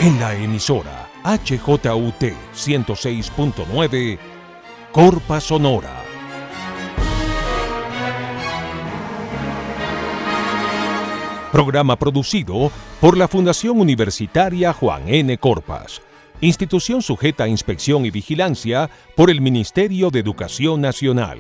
En la emisora HJUT 106.9, Corpa Sonora. Programa producido por la Fundación Universitaria Juan N. Corpas, institución sujeta a inspección y vigilancia por el Ministerio de Educación Nacional.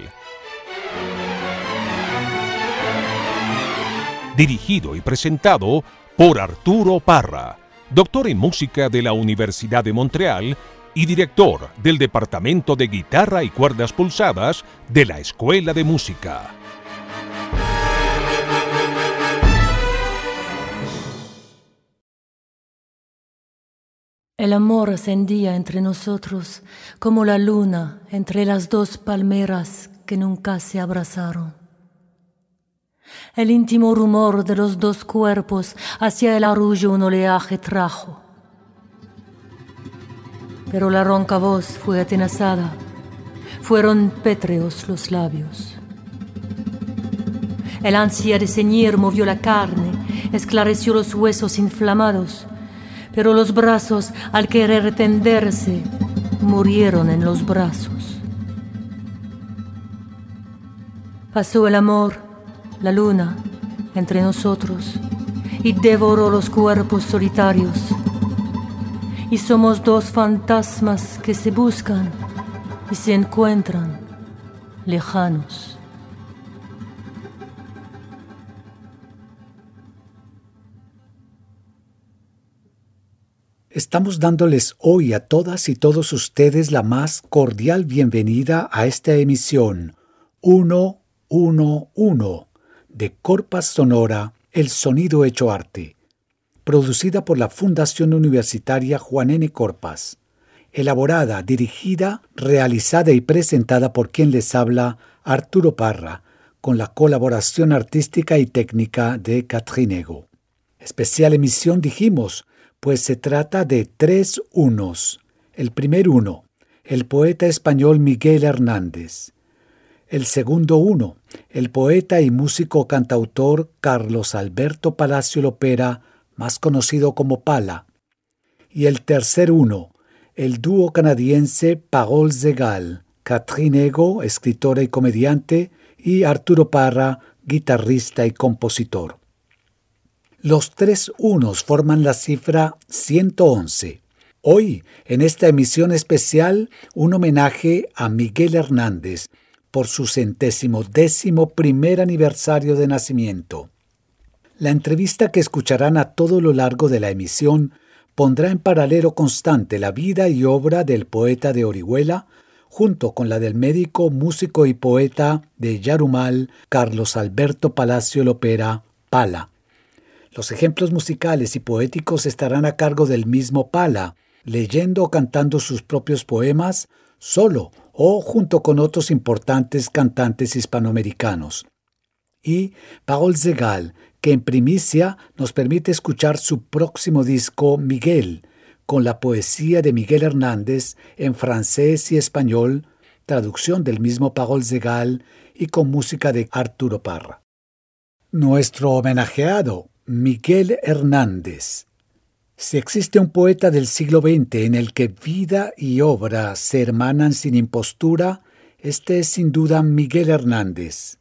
Dirigido y presentado por Arturo Parra, doctor en música de la Universidad de Montreal y director del Departamento de Guitarra y Cuerdas Pulsadas de la Escuela de Música. El amor ascendía entre nosotros como la luna entre las dos palmeras que nunca se abrazaron. El íntimo rumor de los dos cuerpos hacia el arrullo un oleaje trajo. Pero la ronca voz fue atenazada, fueron pétreos los labios. El ansia de ceñir movió la carne, esclareció los huesos inflamados, pero los brazos, al querer tenderse, murieron en los brazos. Pasó el amor, la luna, entre nosotros, y devoró los cuerpos solitarios. Y somos dos fantasmas que se buscan y se encuentran lejanos. Estamos dándoles hoy a todas y todos ustedes la más cordial bienvenida a esta emisión 111 de Corpa Sonora, el sonido hecho arte, producida por la Fundación Universitaria Juan N. Corpas, elaborada, dirigida, realizada y presentada por quien les habla, Arturo Parra, con la colaboración artística y técnica de Catherine Ego. Especial emisión dijimos, pues se trata de 3 unos. El primer uno, el poeta español Miguel Hernández. El segundo uno, el poeta y músico cantautor Carlos Alberto Palacio Lopera, más conocido como Pala. Y el tercer uno, el dúo canadiense Paroles Égales, Catherine Ego, escritora y comediante, y Arturo Parra, guitarrista y compositor. Los 3 unos forman la cifra 111. Hoy, en esta emisión especial, un homenaje a Miguel Hernández por su 111º aniversario de nacimiento. La entrevista que escucharán a todo lo largo de la emisión pondrá en paralelo constante la vida y obra del poeta de Orihuela, junto con la del médico, músico y poeta de Yarumal, Carlos Alberto Palacio Lopera, Pala. Los ejemplos musicales y poéticos estarán a cargo del mismo Pala, leyendo o cantando sus propios poemas, solo o junto con otros importantes cantantes hispanoamericanos. Y Paroles Égales, que en primicia nos permite escuchar su próximo disco Miguel, con la poesía de Miguel Hernández en francés y español, traducción del mismo Paroles Égales y con música de Arturo Parra. Nuestro homenajeado, Miguel Hernández. Si existe un poeta del siglo XX en el que vida y obra se hermanan sin impostura, este es sin duda Miguel Hernández,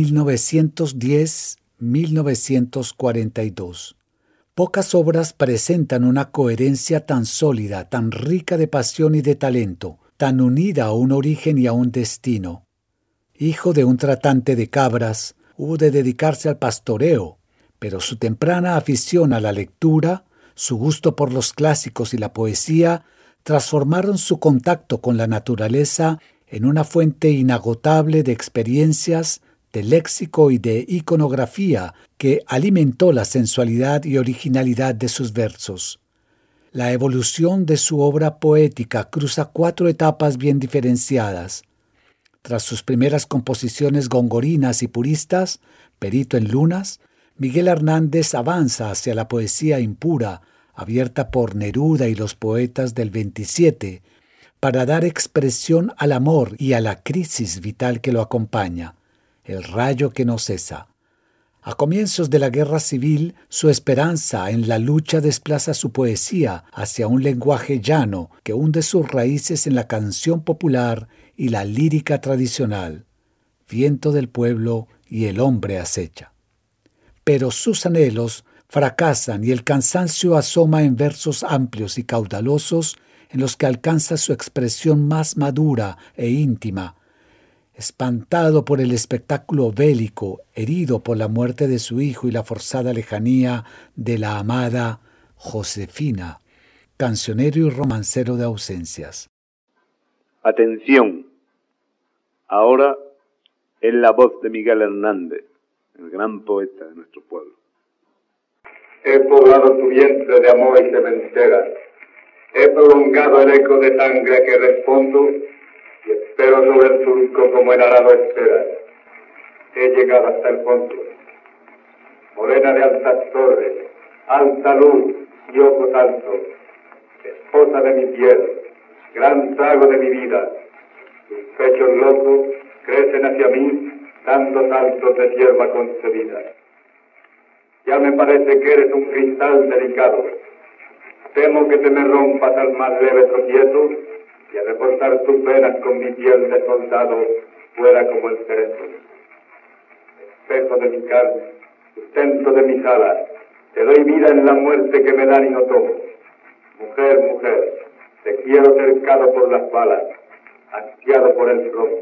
1910-1942. Pocas obras presentan una coherencia tan sólida, tan rica de pasión y de talento, tan unida a un origen y a un destino. Hijo de un tratante de cabras, hubo de dedicarse al pastoreo, pero su temprana afición a la lectura, su gusto por los clásicos y la poesía transformaron su contacto con la naturaleza en una fuente inagotable de experiencias, de léxico y de iconografía que alimentó la sensualidad y originalidad de sus versos. La evolución de su obra poética cruza 4 etapas bien diferenciadas. Tras sus primeras composiciones gongorinas y puristas, Perito en Lunas, Miguel Hernández avanza hacia la poesía impura, abierta por Neruda y los poetas del 27, para dar expresión al amor y a la crisis vital que lo acompaña, el rayo que no cesa. A comienzos de la Guerra Civil, su esperanza en la lucha desplaza su poesía hacia un lenguaje llano que hunde sus raíces en la canción popular y la lírica tradicional. Viento del pueblo y el hombre acecha. Pero sus anhelos fracasan y el cansancio asoma en versos amplios y caudalosos en los que alcanza su expresión más madura e íntima. Espantado por el espectáculo bélico, herido por la muerte de su hijo y la forzada lejanía de la amada Josefina, cancionero y romancero de ausencias. Atención, ahora es la voz de Miguel Hernández, el gran poeta de nuestro pueblo. He poblado tu vientre de amor y sementera, he prolongado el eco de sangre que respondo y espero sobre el surco como el arado espera. He llegado hasta el fondo. Morena de altas torres, alta luz y ojos altos, esposa de mi piel, gran trago de mi vida. Tus pechos locos crecen hacia mí, dando saltos de hierba concebida. Ya me parece que eres un cristal delicado. Temo que te me rompas al más leve tropiezo y al reportar tus venas con mi piel de soldado fuera como el cerezo. Espejo de mi carne, sustento de mis alas, te doy vida en la muerte que me dan y no tomo. Mujer, mujer, te quiero cercado por las balas, ansiado por el plomo.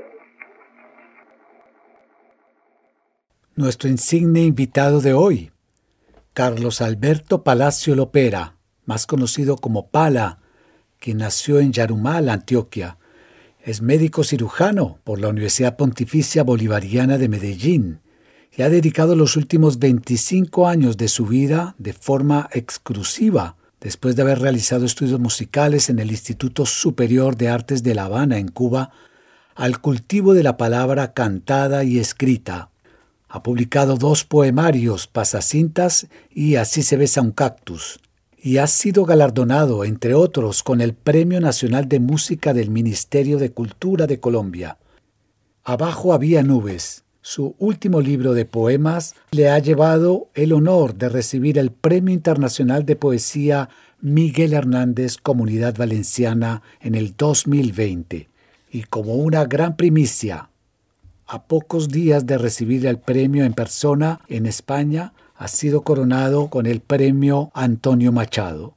Nuestro insigne invitado de hoy, Carlos Alberto Palacio Lopera, más conocido como Pala, quien nació en Yarumal, Antioquia. Es médico cirujano por la Universidad Pontificia Bolivariana de Medellín y ha dedicado los últimos 25 años de su vida de forma exclusiva, después de haber realizado estudios musicales en el Instituto Superior de Artes de La Habana, en Cuba, al cultivo de la palabra cantada y escrita. Ha publicado 2 poemarios, Pasacintas y Así se besa un cactus, y ha sido galardonado, entre otros, con el Premio Nacional de Música del Ministerio de Cultura de Colombia. Abajo había nubes. Su último libro de poemas le ha llevado el honor de recibir el Premio Internacional de Poesía Miguel Hernández Comunidad Valenciana en el 2020. Y como una gran primicia, a pocos días de recibir el premio en persona en España, ha sido coronado con el Premio Antonio Machado.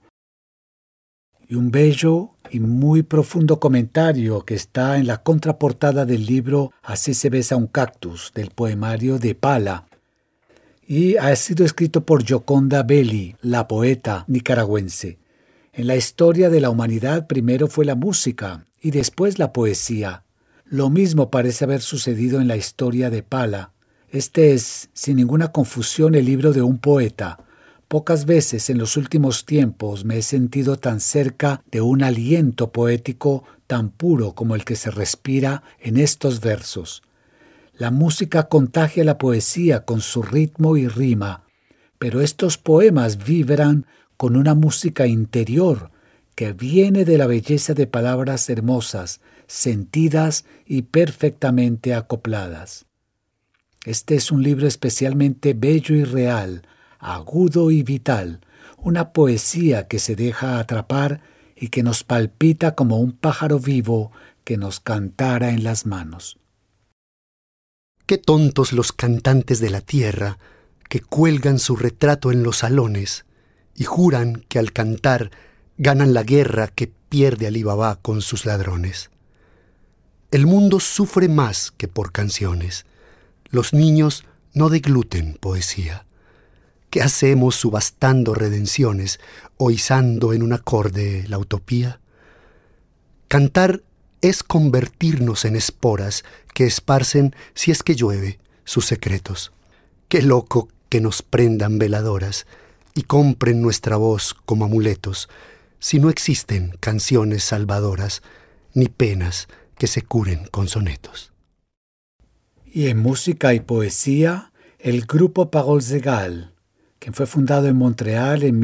Y un bello y muy profundo comentario que está en la contraportada del libro Así se besa un cactus, del poemario de Pala, y ha sido escrito por Gioconda Belli, la poeta nicaragüense. En la historia de la humanidad primero fue la música y después la poesía. Lo mismo parece haber sucedido en la historia de Pala. Este es, sin ninguna confusión, el libro de un poeta. Pocas veces en los últimos tiempos me he sentido tan cerca de un aliento poético tan puro como el que se respira en estos versos. La música contagia la poesía con su ritmo y rima, pero estos poemas vibran con una música interior que viene de la belleza de palabras hermosas, sentidas y perfectamente acopladas. Este es un libro especialmente bello y real, agudo y vital, una poesía que se deja atrapar y que nos palpita como un pájaro vivo que nos cantara en las manos. Qué tontos los cantantes de la tierra que cuelgan su retrato en los salones y juran que al cantar ganan la guerra que pierde Alí Baba con sus ladrones. El mundo sufre más que por canciones. Los niños no degluten poesía. ¿Qué hacemos subastando redenciones o izando en un acorde la utopía? Cantar es convertirnos en esporas que esparcen, si es que llueve, sus secretos. Qué loco que nos prendan veladoras y compren nuestra voz como amuletos, si no existen canciones salvadoras ni penas que se curen con sonetos. Y en música y poesía, el grupo Paroles Égales, que fue fundado en Montreal en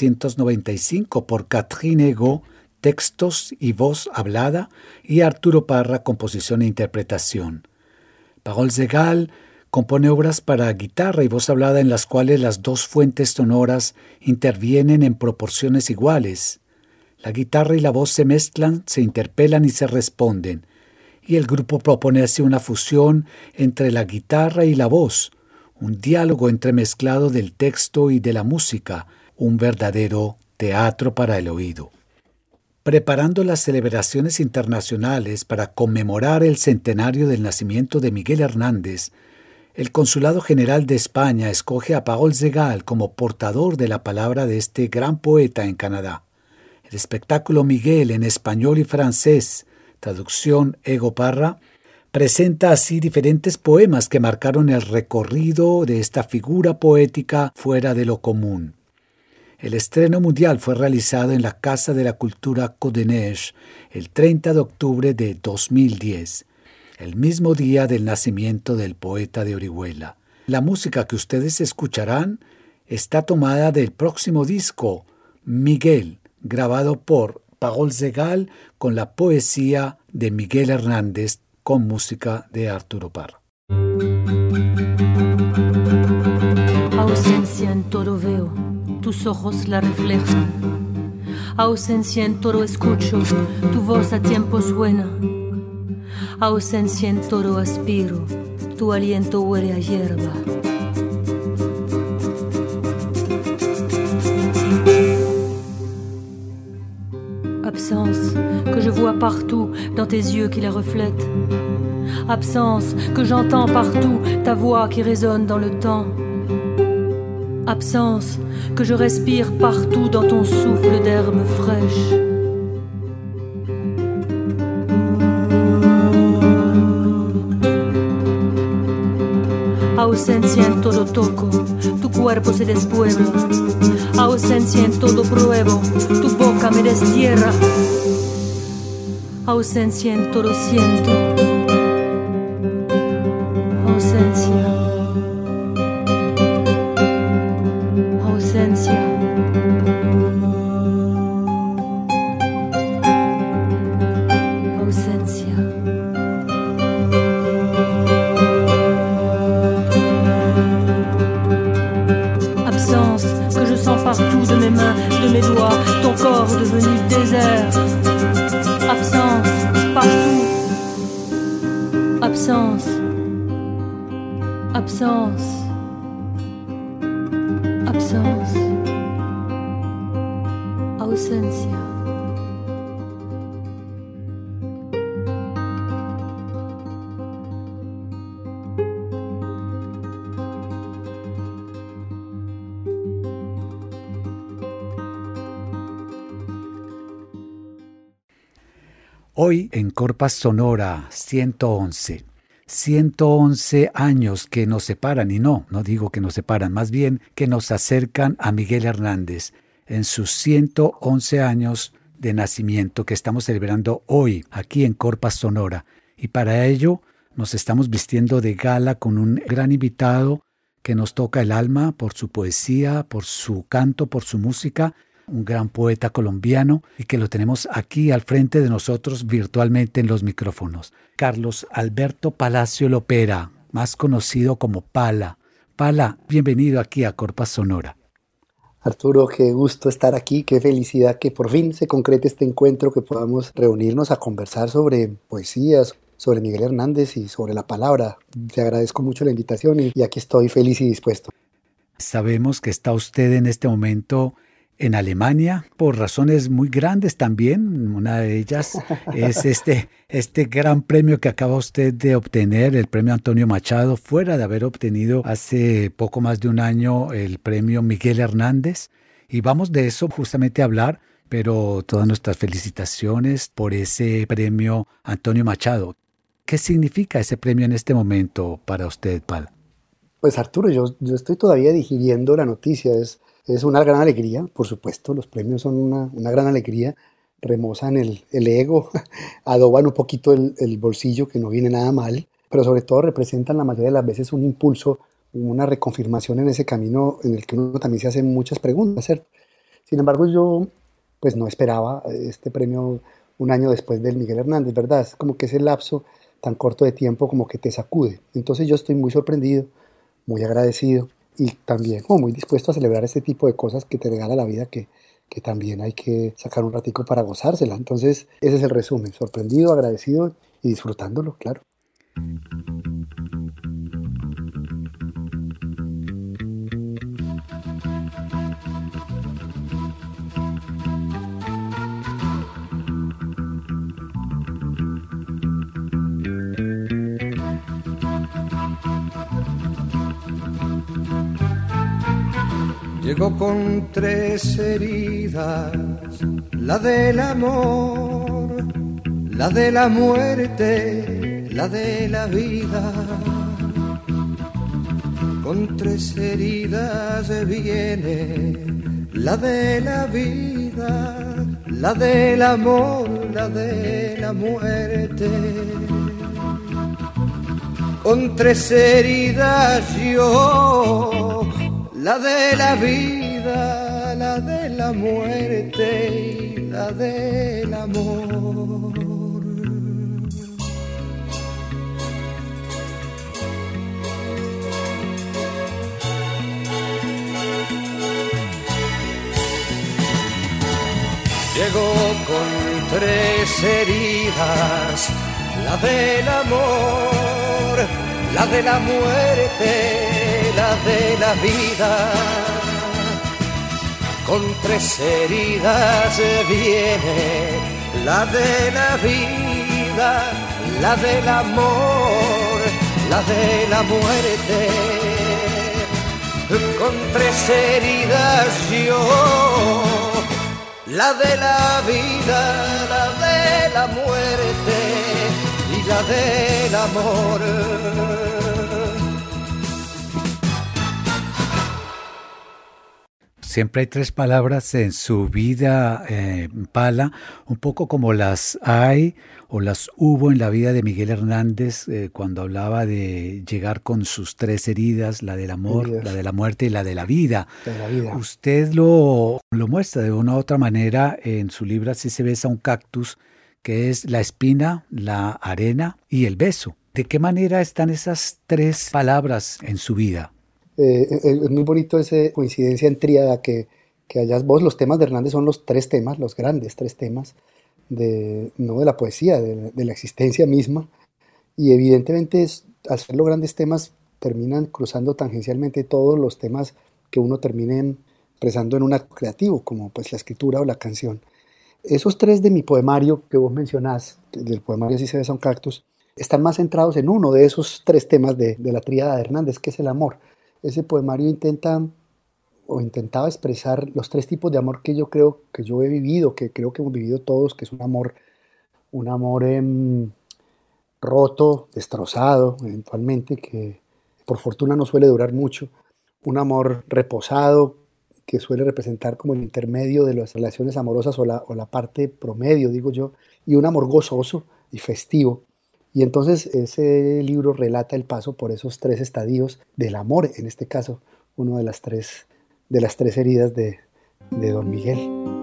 1995 por Catherine Ego, textos y voz hablada, y Arturo Parra, composición e interpretación. Paroles Égales Compone obras para guitarra y voz hablada en las cuales las dos fuentes sonoras intervienen en proporciones iguales. La guitarra y la voz se mezclan, se interpelan y se responden. Y el grupo propone así una fusión entre la guitarra y la voz, un diálogo entremezclado del texto y de la música, un verdadero teatro para el oído. Preparando las celebraciones internacionales para conmemorar el centenario del nacimiento de Miguel Hernández, el Consulado General de España escoge a Paul Segal como portador de la palabra de este gran poeta en Canadá. El espectáculo Miguel en español y francés, traducción Ego Parra, presenta así diferentes poemas que marcaron el recorrido de esta figura poética fuera de lo común. El estreno mundial fue realizado en la Casa de la Cultura Codeneige el 30 de octubre de 2010, el mismo día del nacimiento del poeta de Orihuela. La música que ustedes escucharán está tomada del próximo disco, Miguel, grabado por Paul Segal con la poesía de Miguel Hernández con música de Arturo Parra. Ausencia en todo veo, tus ojos la reflejan. Ausencia en todo escucho, tu voz a tiempo suena. Ausencia en todo aspiro, tu aliento huele a hierba. Absence que je vois partout dans tes yeux qui la reflètent. Absence que j'entends partout, ta voix qui résonne dans le temps. Absence que je respire partout dans ton souffle d'herbe fraîche. Ausencia en todo toco, tu cuerpo se despuebla. Ausencia en todo pruebo, tu boca me destierra. Ausencia en todo siento. Ausencia. Ausencia. Ausencia. Absence que je sens partout de mes mains, de mes doigts, ton corps devenu désert. Absence partout. Absence. Absence. Absence. Ausencia. Hoy en Corpas Sonora 111. 111 años que nos separan, y no digo que nos separan, más bien que nos acercan a Miguel Hernández en sus 111 años de nacimiento que estamos celebrando hoy aquí en Corpas Sonora. Y para ello nos estamos vistiendo de gala con un gran invitado que nos toca el alma por su poesía, por su canto, por su música, un gran poeta colombiano y que lo tenemos aquí al frente de nosotros virtualmente en los micrófonos. Carlos Alberto Palacio Lopera, más conocido como Pala. Pala, bienvenido aquí a Corpas Sonora. Arturo, qué gusto estar aquí, qué felicidad que por fin se concrete este encuentro, que podamos reunirnos a conversar sobre poesías, sobre Miguel Hernández y sobre la palabra. Te agradezco mucho la invitación y aquí estoy feliz y dispuesto. Sabemos que está usted en este momento en Alemania por razones muy grandes también. Una de ellas es este gran premio que acaba usted de obtener, el premio Antonio Machado, fuera de haber obtenido hace poco más de un año el premio Miguel Hernández. Y vamos de eso justamente a hablar, pero todas nuestras felicitaciones por ese premio Antonio Machado. ¿Qué significa ese premio en este momento para usted, Pal? Pues Arturo, yo estoy todavía digiriendo la noticia. Es una gran alegría, por supuesto, los premios son una gran alegría, remozan el ego, adoban un poquito el bolsillo, que no viene nada mal, pero sobre todo representan la mayoría de las veces un impulso, una reconfirmación en ese camino en el que uno también se hace muchas preguntas, ¿cierto? Sin embargo, yo pues no esperaba este premio un año después del Miguel Hernández, ¿verdad? Es como que ese lapso tan corto de tiempo como que te sacude. Entonces yo estoy muy sorprendido, muy agradecido y también muy dispuesto a celebrar este tipo de cosas que te regala la vida, que también hay que sacar un ratico para gozársela. Entonces ese es el resumen: sorprendido, agradecido y disfrutándolo, claro. Llegó con 3 heridas, la del amor, la de la muerte, la de la vida. Con 3 heridas viene la de la vida, la del amor, la de la muerte. Con 3 heridas yo, la de la vida, la de la muerte y la del amor. Llegó con 3 heridas, la del amor, la de la muerte, la de la vida. Con 3 heridas viene la de la vida, la del amor, la de la muerte. Con 3 heridas yo, la de la vida, la de la muerte y la del amor. Siempre hay 3 palabras en su vida, Pala, un poco como las hay o las hubo en la vida de Miguel Hernández, cuando hablaba de llegar con sus 3 heridas, la del amor, la de la muerte y la de la vida. De la vida. Usted lo muestra de una u otra manera en su libro Así se besa un cactus, que es la espina, la arena y el beso. ¿De qué manera están esas 3 palabras en su vida? Es muy bonito esa coincidencia en tríada que hayas vos. Los temas de Hernández son los 3 temas, los grandes 3 temas, no de la poesía, de la existencia misma. Y evidentemente al ser los grandes temas terminan cruzando tangencialmente todos los temas que uno termine expresando en un acto creativo, como pues la escritura o la canción. Esos 3 de mi poemario que vos mencionás, del poemario Así se besa un cactus, están más centrados en uno de esos 3 temas de la tríada de Hernández, que es el amor. Ese poemario intentaba expresar los 3 tipos de amor que yo creo que yo he vivido, que creo que hemos vivido todos, que es un amor roto, destrozado eventualmente, que por fortuna no suele durar mucho, un amor reposado, que suele representar como el intermedio de las relaciones amorosas o la parte promedio, digo yo, y un amor gozoso y festivo. Y entonces ese libro relata el paso por esos 3 estadios del amor, en este caso, uno de las 3 heridas de Don Miguel.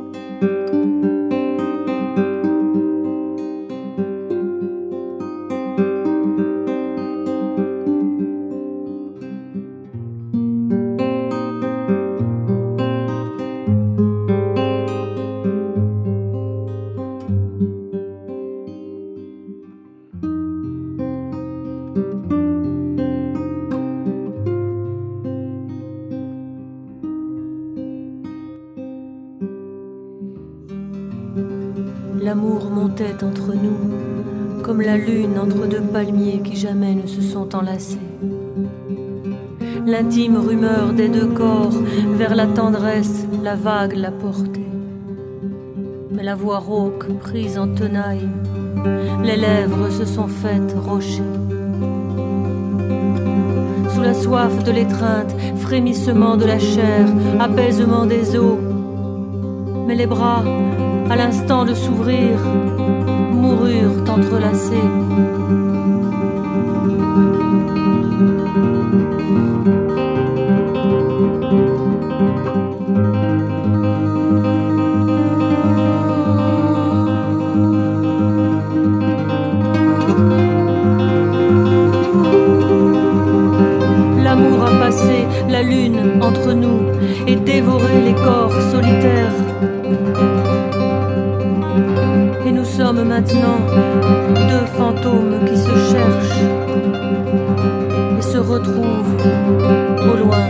L'amour montait entre nous, comme la lune entre 2 palmiers qui jamais ne se sont enlacés. L'intime rumeur des 2 corps, vers la tendresse, la vague l'a portée. Mais la voix rauque, prise en tenaille, les lèvres se sont faites rochers. Sous la soif de l'étreinte, frémissement de la chair, apaisement des eaux. Mais les bras, à l'instant de s'ouvrir, moururent entrelacés. la lune entre nous et dévorer les corps solitaires. Et nous sommes maintenant deux fantômes qui se cherchent et se retrouvent au loin.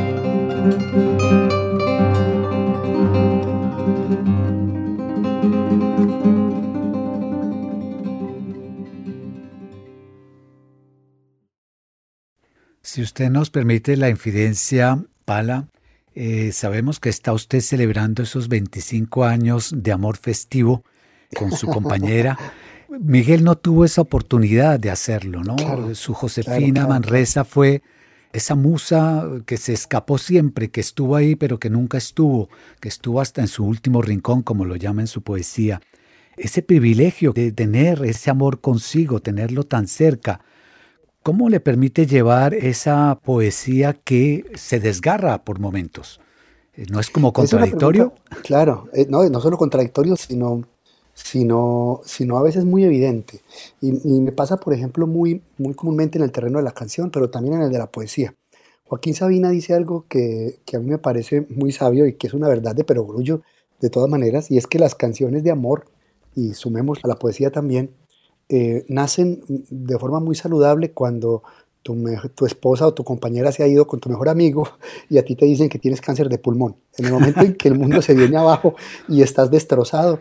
Si usted nos permite la infidencia, Pala, sabemos que está usted celebrando esos 25 años de amor festivo con su compañera. Miguel no tuvo esa oportunidad de hacerlo, ¿no? Claro, Su Josefina claro. Manresa fue esa musa que se escapó siempre, que estuvo ahí pero que nunca estuvo, que estuvo hasta en su último rincón, como lo llama en su poesía. Ese privilegio de tener ese amor consigo, tenerlo tan cerca, ¿cómo le permite llevar esa poesía que se desgarra por momentos? ¿No es como contradictorio? Es una pregunta, claro, no solo contradictorio, sino a veces muy evidente. Y me pasa, por ejemplo, muy comúnmente en el terreno de la canción, pero también en el de la poesía. Joaquín Sabina dice algo que a mí me parece muy sabio y que es una verdad de perogrullo de todas maneras, y es que las canciones de amor, y sumemos a la poesía también, nacen de forma muy saludable cuando tu esposa o tu compañera se ha ido con tu mejor amigo y a ti te dicen que tienes cáncer de pulmón. En el momento en que el mundo se viene abajo y estás destrozado,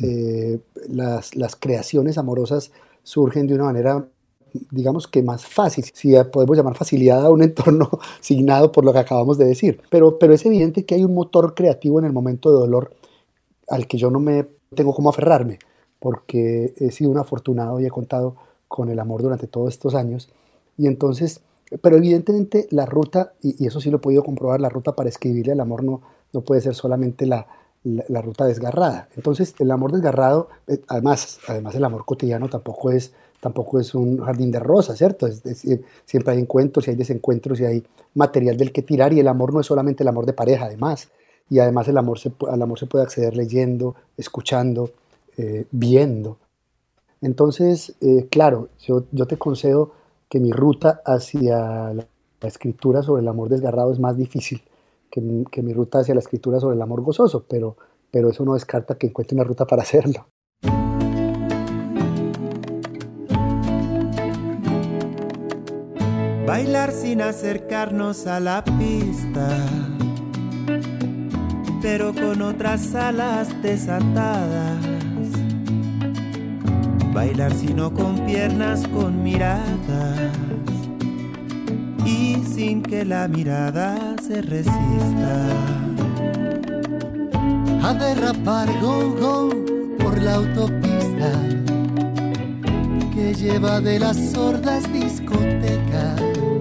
las creaciones amorosas surgen de una manera, digamos que más fácil, si podemos llamar facilidad a un entorno signado por lo que acabamos de decir. Pero es evidente que hay un motor creativo en el momento de dolor al que yo no me tengo cómo aferrarme, porque he sido un afortunado y he contado con el amor durante todos estos años. Y entonces, pero evidentemente la ruta, y eso sí lo he podido comprobar, la ruta para escribirle al amor no puede ser solamente la ruta desgarrada. Entonces el amor desgarrado, además el amor cotidiano tampoco es un jardín de rosas, ¿cierto? Siempre hay encuentros y hay desencuentros y hay material del que tirar, y el amor no es solamente el amor de pareja, además. Y además al amor se puede acceder leyendo, escuchando, viendo. Entonces, claro, yo te concedo que mi ruta hacia la escritura sobre el amor desgarrado es más difícil que mi ruta hacia la escritura sobre el amor gozoso, pero eso no descarta que encuentre una ruta para hacerlo. Bailar sin acercarnos a la pista, pero con otras alas desatadas. Bailar sino con piernas, con miradas, y sin que la mirada se resista. A derrapar go go por la autopista que lleva de las sordas discotecas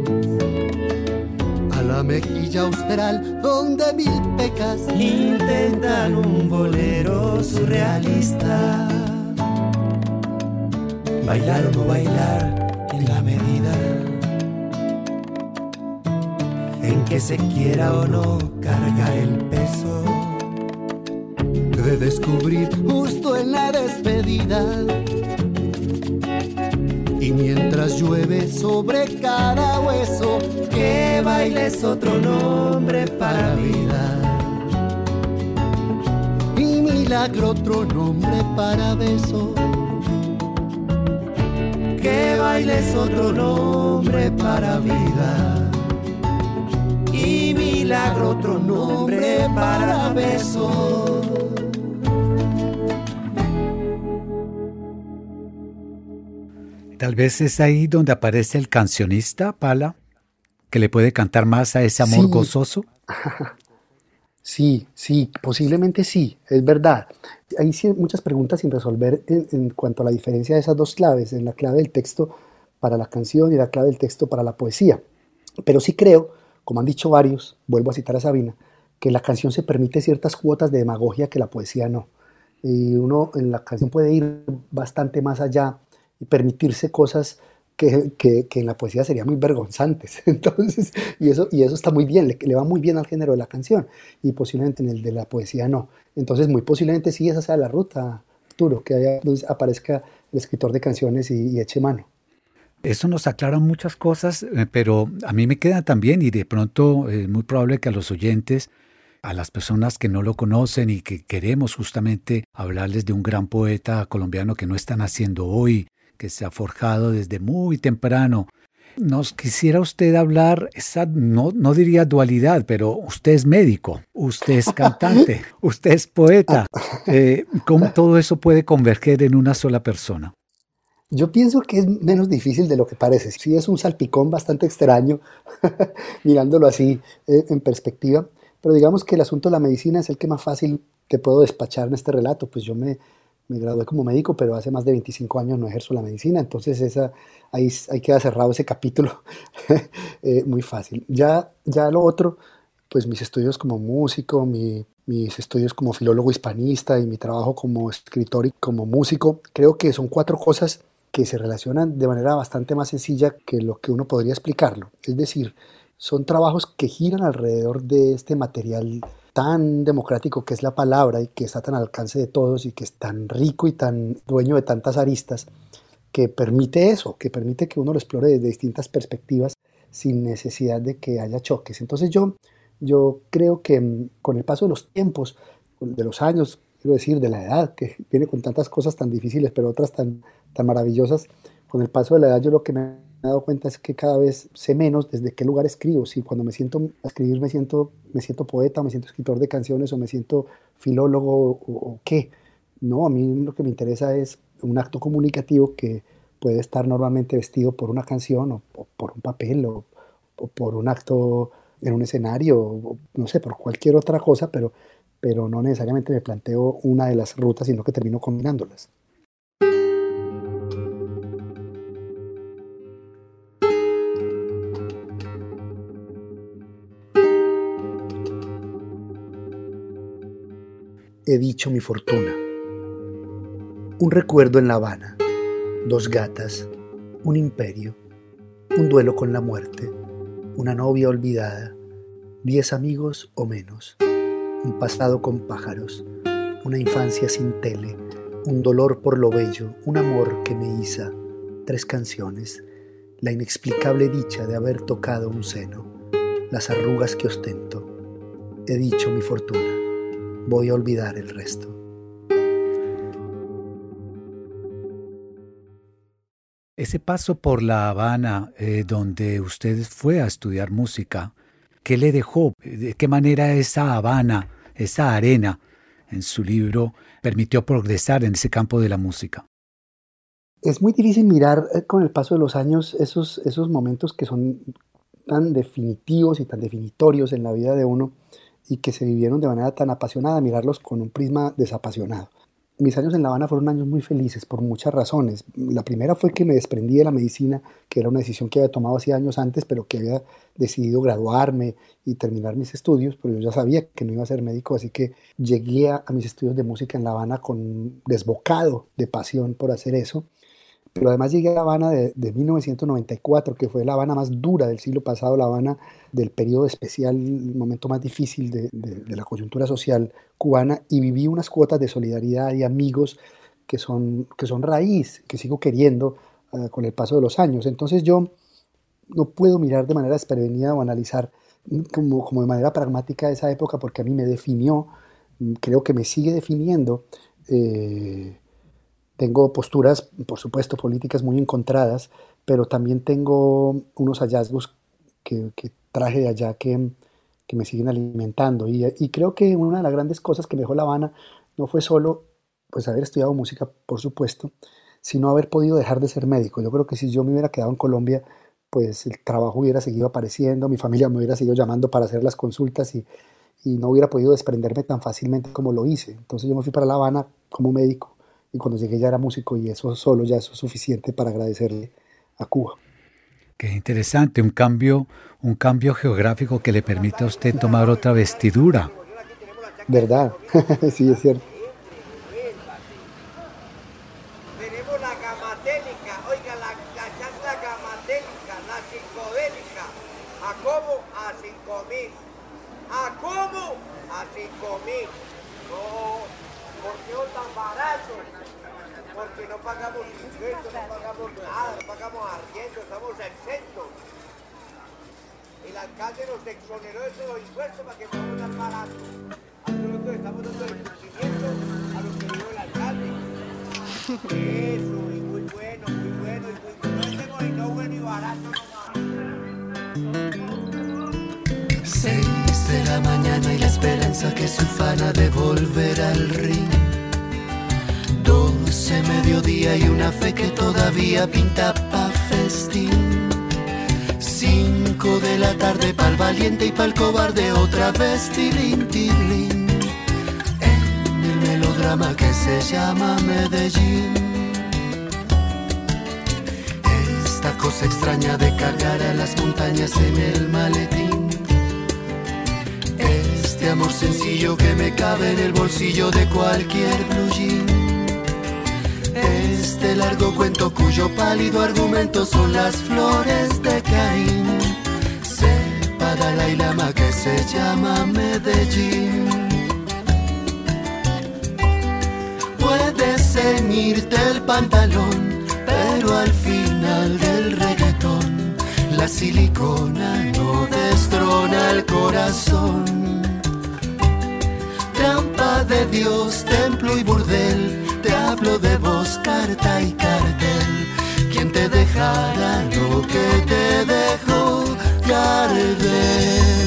a la mejilla austral donde mil pecas intentan un bolero surrealista. Bailar o no bailar en la medida en que se quiera o no cargar el peso de descubrir justo en la despedida. Y mientras llueve sobre cada hueso, que bailes otro nombre para vida. Y milagro otro nombre para beso. Que bailes otro nombre para vida. Y milagro otro nombre para beso. Tal vez es ahí donde aparece el cancionista, Pala, que le puede cantar más a ese amor gozoso. Sí, posiblemente sí, es verdad. Hay muchas preguntas sin resolver en cuanto a la diferencia de esas dos claves, en la clave del texto para la canción y la clave del texto para la poesía. Pero sí creo, como han dicho varios, vuelvo a citar a Sabina, que la canción se permite ciertas cuotas de demagogia que la poesía no. Y uno en la canción puede ir bastante más allá y permitirse cosas que en la poesía serían muy vergonzantes. Entonces, y eso está muy bien, le va muy bien al género de la canción, y posiblemente en el de la poesía no. Entonces, muy posiblemente sí esa sea la ruta, Arturo, que aparezca el escritor de canciones y eche mano. Eso nos aclara muchas cosas, pero a mí me queda también, y de pronto es muy probable que a los oyentes, a las personas que no lo conocen y que queremos justamente hablarles de un gran poeta colombiano que no están haciendo hoy, que se ha forjado desde muy temprano. Nos quisiera usted hablar, esa, no diría dualidad, pero usted es médico, usted es cantante, usted es poeta. ¿Cómo todo eso puede converger en una sola persona? Yo pienso que es menos difícil de lo que parece. Sí, es un salpicón bastante extraño, mirándolo así en perspectiva, pero digamos que el asunto de la medicina es el que más fácil te puedo despachar en este relato. Pues yo me gradué como médico, pero hace más de 25 años no ejerzo la medicina, entonces ahí queda cerrado ese capítulo, muy fácil. Ya lo otro, pues mis estudios como músico, mis estudios como filólogo hispanista y mi trabajo como escritor y como músico, creo que son 4 cosas que se relacionan de manera bastante más sencilla que lo que uno podría explicarlo. Es decir, son trabajos que giran alrededor de este material tan democrático que es la palabra y que está tan al alcance de todos y que es tan rico y tan dueño de tantas aristas, que permite eso, que permite que uno lo explore desde distintas perspectivas sin necesidad de que haya choques. Entonces yo creo que con el paso de los tiempos, de los años, quiero decir, de la edad, que viene con tantas cosas tan difíciles, pero otras tan maravillosas, con el paso de la edad yo lo que me he dado cuenta es que cada vez sé menos desde qué lugar escribo. Si cuando me siento a escribir me siento poeta, o me siento escritor de canciones, o me siento filólogo, o qué. No, a mí lo que me interesa es un acto comunicativo que puede estar normalmente vestido por una canción, o por un papel, o por un acto en un escenario, o no sé, por cualquier otra cosa, pero no necesariamente me planteo una de las rutas, sino que termino combinándolas. He dicho mi fortuna. Un recuerdo en La Habana, 2 gatas, un imperio, un duelo con la muerte, una novia olvidada, 10 amigos o menos, un pasado con pájaros, una infancia sin tele, un dolor por lo bello, un amor que me iza, 3 canciones, la inexplicable dicha de haber tocado un seno, las arrugas que ostento. He dicho mi fortuna. Voy a olvidar el resto. Ese paso por La Habana, donde usted fue a estudiar música, ¿qué le dejó? ¿De qué manera esa Habana, esa arena en su libro permitió progresar en ese campo de la música? Es muy difícil mirar con el paso de los años esos momentos que son tan definitivos y tan definitorios en la vida de uno, y que se vivieron de manera tan apasionada, mirarlos con un prisma desapasionado. Mis años en La Habana fueron años muy felices por muchas razones. La primera fue que me desprendí de la medicina, que era una decisión que había tomado hacía años antes, pero que había decidido graduarme y terminar mis estudios, pero yo ya sabía que no iba a ser médico, así que llegué a mis estudios de música en La Habana desbocado de pasión por hacer eso. Pero además llegué a La Habana de 1994, que fue la Habana más dura del siglo pasado, La Habana del periodo especial, el momento más difícil de la coyuntura social cubana, y viví unas cuotas de solidaridad y amigos que son raíz, que sigo queriendo con el paso de los años. Entonces yo no puedo mirar de manera desprevenida o analizar como de manera pragmática esa época, porque a mí me definió, creo que me sigue definiendo. Tengo posturas, por supuesto, políticas muy encontradas, pero también tengo unos hallazgos que traje de allá que me siguen alimentando. Y creo que una de las grandes cosas que me dejó La Habana no fue solo pues, haber estudiado música, por supuesto, sino haber podido dejar de ser médico. Yo creo que si yo me hubiera quedado en Colombia, pues el trabajo hubiera seguido apareciendo, mi familia me hubiera seguido llamando para hacer las consultas y no hubiera podido desprenderme tan fácilmente como lo hice. Entonces yo me fui para La Habana como médico, y cuando llegué ya era músico, y eso es suficiente para agradecerle a Cuba. Qué interesante, un cambio geográfico que le permite a usted tomar otra vestidura. ¿Verdad? Sí, es cierto. Tenemos la gamatélica, oiga, la chancla gamatélica, la psicodélica. ¿A cómo? A 5.000. ¿A cómo? A 5.000. No, ¿por qué son tan baratos? porque no pagamos impuestos, no pagamos nada, no pagamos arriendo, estamos exentos. El alcalde nos exoneró de todos los impuestos para que podamos dar barato. Nosotros estamos dando el cumplimiento a lo que dijo el alcalde. Eso, y muy bueno, y muy bueno. Y no bueno y barato nomás. 6 de la mañana y la esperanza que se ufana de volver al ring. 12 mediodía y una fe que todavía pinta pa' festín. 5 de la tarde pa'l valiente y pa'l cobarde otra vez tilín, tilín. En el melodrama que se llama Medellín. Esta cosa extraña de cargar a las montañas en el maletín. Este amor sencillo que me cabe en el bolsillo de cualquier blue jean. Este largo cuento cuyo pálido argumento son las flores de Caín. Sepa Dalai Lama que se llama Medellín. Puedes ceñirte el pantalón, pero al final del reggaetón la silicona no destrona el corazón. Trampa de Dios, templo y burdel, te hablo de voz, carta y cartel. ¿Quién te dejará lo que te dejó Gardel?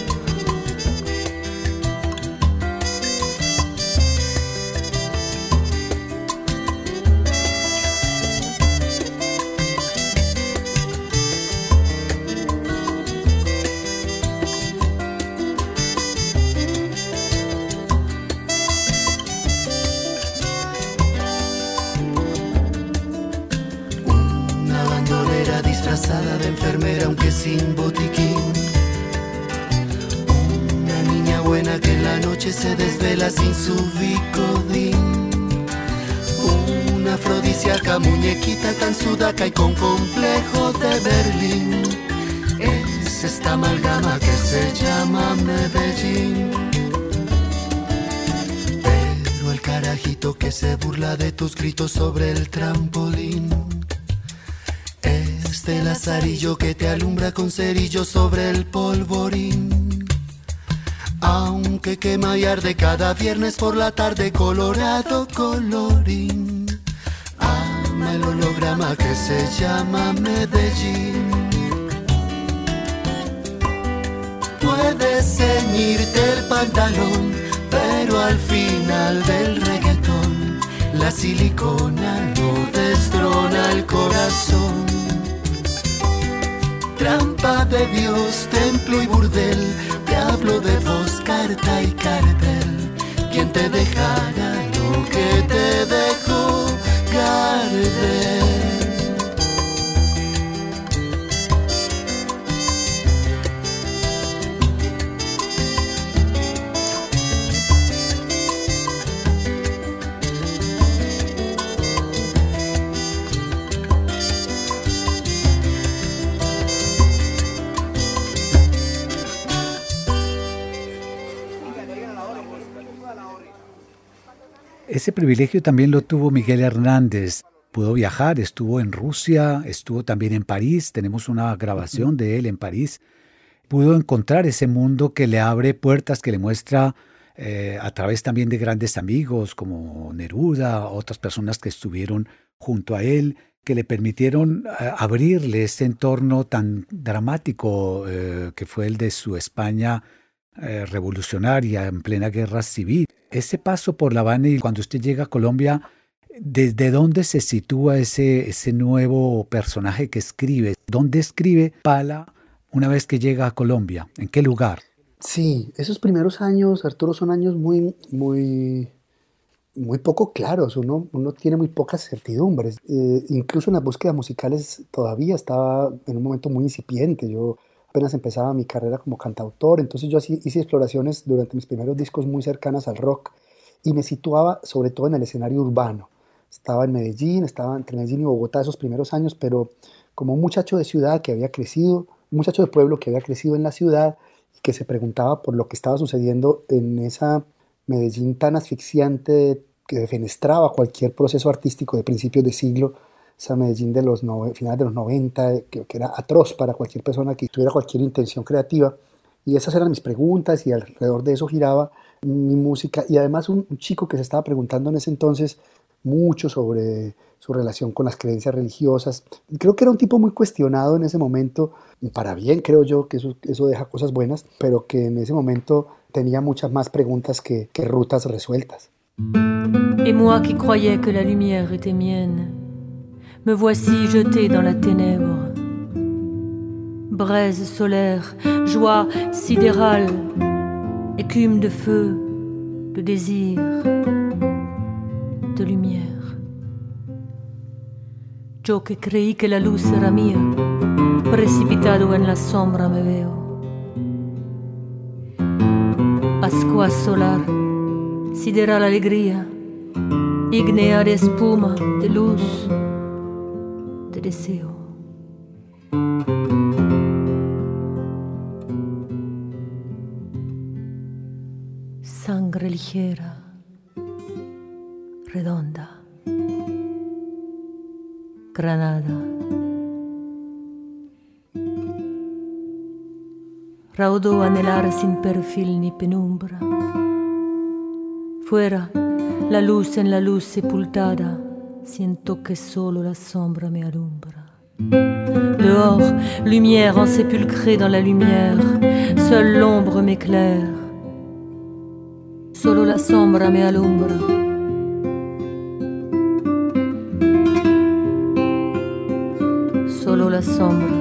De enfermera aunque sin botiquín. Una niña buena que en la noche se desvela sin su bicodín. Una afrodisíaca muñequita tan sudaca y con complejo de Berlín. Es esta amalgama que se llama Medellín. Pero el carajito que se burla de tus gritos sobre el trampolín. Este lazarillo que te alumbra con cerillo sobre el polvorín. Aunque quema y arde cada viernes por la tarde, colorado colorín. Ama el holograma que se llama Medellín. Puedes ceñirte el pantalón, pero al final del reggaetón la silicona no destrona el corazón. Trampa de Dios, templo y burdel, te hablo de voz, carta y cartel. ¿Quién te dejará lo que te dejó Gardel? Ese privilegio también lo tuvo Miguel Hernández. Pudo viajar, estuvo en Rusia, estuvo también en París. Tenemos una grabación de él en París. Pudo encontrar ese mundo que le abre puertas, que le muestra a través también de grandes amigos como Neruda, otras personas que estuvieron junto a él, que le permitieron abrirle ese entorno tan dramático que fue el de su España revolucionaria en plena guerra civil. Ese paso por La Habana y cuando usted llega a Colombia, ¿desde dónde se sitúa ese nuevo personaje que escribe? ¿Dónde escribe Pala una vez que llega a Colombia? ¿En qué lugar? Sí, esos primeros años, Arturo, son años muy poco claros. Uno tiene muy pocas certidumbres. Incluso en las búsquedas musicales todavía estaba en un momento muy incipiente. Yo apenas empezaba mi carrera como cantautor, entonces yo hice exploraciones durante mis primeros discos muy cercanas al rock y me situaba sobre todo en el escenario urbano. Estaba en Medellín, estaba entre Medellín y Bogotá esos primeros años, pero como un muchacho de ciudad que había crecido, un muchacho de pueblo que había crecido en la ciudad y que se preguntaba por lo que estaba sucediendo en esa Medellín tan asfixiante, que defenestraba cualquier proceso artístico de principios de siglo, esa Medellín de los finales de los 90, que era atroz para cualquier persona que tuviera cualquier intención creativa. Y esas eran mis preguntas y alrededor de eso giraba mi música. Y además un chico que se estaba preguntando en ese entonces mucho sobre su relación con las creencias religiosas. Creo que era un tipo muy cuestionado en ese momento, para bien creo yo que eso deja cosas buenas, pero que en ese momento tenía muchas más preguntas que rutas resueltas. Et moi qui croyais que la lumière était mienne, me voici jeté dans la ténèbre. Braise solaire, joie sidérale, écume de feu, de désir, de lumière. Yo que creí que la luz era mía, precipitado en la sombra me veo. Ascuas solar, sideral alegría, ígnea de espuma, de luz, de deseo. Sangre ligera, redonda, granada. Raudo anhelar sin perfil ni penumbra. Fuera, la luz en la luz sepultada, siento que solo la sombra me alumbra. Dehors, lumière ensépulcrée dans la lumière, seule l'ombre m'éclaire. Solo la sombra me alumbra. Solo la sombra.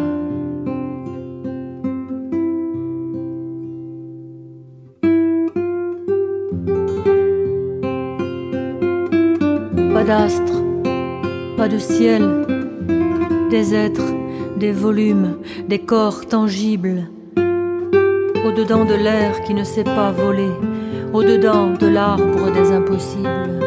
Pas d'astres, pas de ciel, des êtres, des volumes, des corps tangibles, au-dedans de l'air qui ne sait pas voler, au-dedans de l'arbre des impossibles.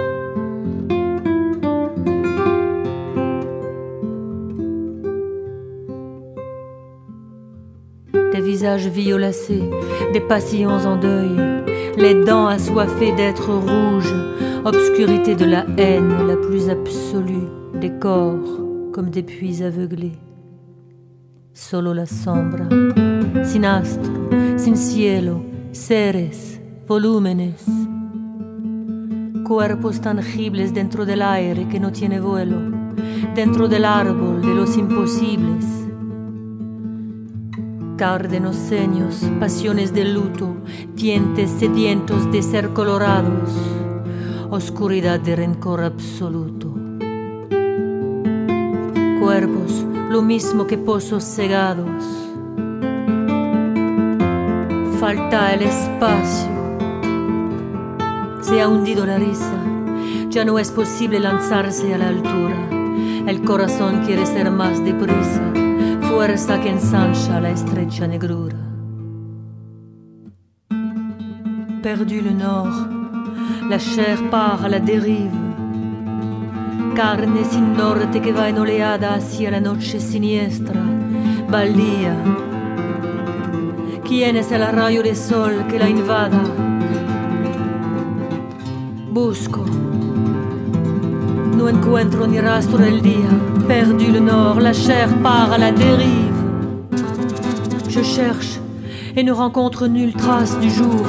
Des visages violacés, des passions en deuil, les dents assoiffées d'être rouges, obscurité de la haine la plus absolue, des corps comme des puits aveuglés. Solo la sombra, sin astro, sin cielo, seres, volúmenes, cuerpos tangibles dentro del aire que no tiene vuelo, dentro del árbol de los imposibles. Cárdenos ceños, pasiones de luto, dientes sedientos de ser colorados, oscuridad de rencor absoluto. Cuerpos, lo mismo que pozos cegados. Falta el espacio. Se ha hundido la risa. Ya no es posible lanzarse a la altura. El corazón quiere ser más deprisa. Fuerza que ensancha la estrecha negrura. Perdu le nord, la chair part a la derive. Carne sin norte que va en oleada hacia la noche siniestra. Baldía. ¿Quién es el rayo de sol que la invada? Busco. No encuentro ni rastro del día. Perdu le nord, la chair part à la dérive. Je cherche et ne rencontre nulle trace du jour.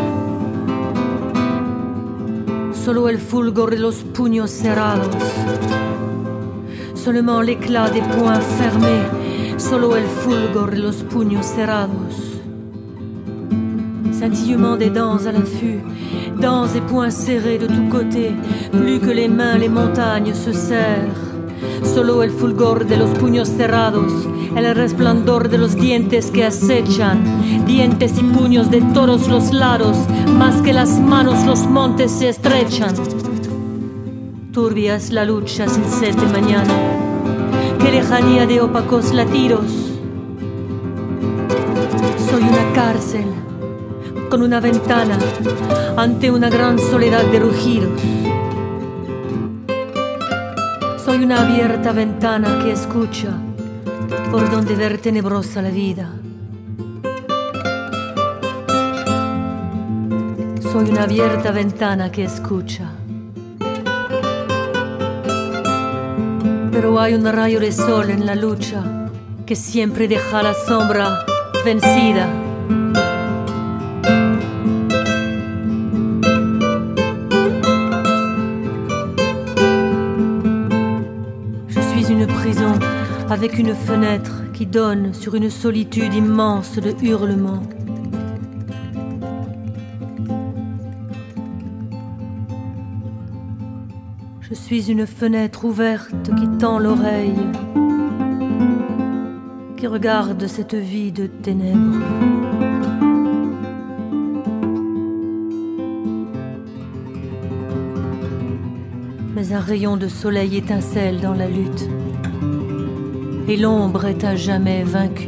Solo el fulgor de los puños cerrados. Seulement l'éclat des poings fermés. Solo el fulgor de los puños cerrados. Scintillement des dents à l'affût. Dents et poings serrés de tous côtés. Plus que les mains, les montagnes se serrent. Solo el fulgor de los puños cerrados, el resplandor de los dientes que acechan, dientes y puños de todos los lados, más que las manos los montes se estrechan. Turbia es la lucha sin sed de mañana, qué lejanía de opacos latidos. Soy una cárcel, con una ventana, ante una gran soledad de rugidos. Soy una abierta ventana que escucha por donde ver tenebrosa la vida. Soy una abierta ventana que escucha pero hay un rayo de sol en la lucha que siempre deja la sombra vencida. Je suis une prison avec une fenêtre qui donne sur une solitude immense de hurlements. Je suis une fenêtre ouverte qui tend l'oreille, qui regarde cette vie de ténèbres. Mais un rayon de soleil étincelle dans la lutte, et l'ombre est à jamais vaincue.